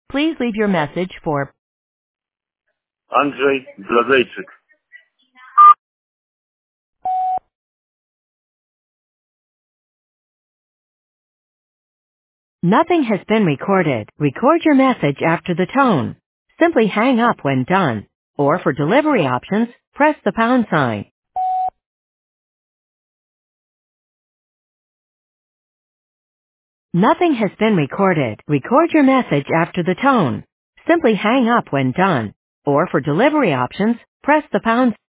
Please leave your message for Andrzej Bladejczyk. Nothing has been recorded. Record your message after the tone. Simply hang up when done. Or for delivery options, press the pound sign. Nothing has been recorded. Record your message after the tone. Simply hang up when done. Or for delivery options, press the pound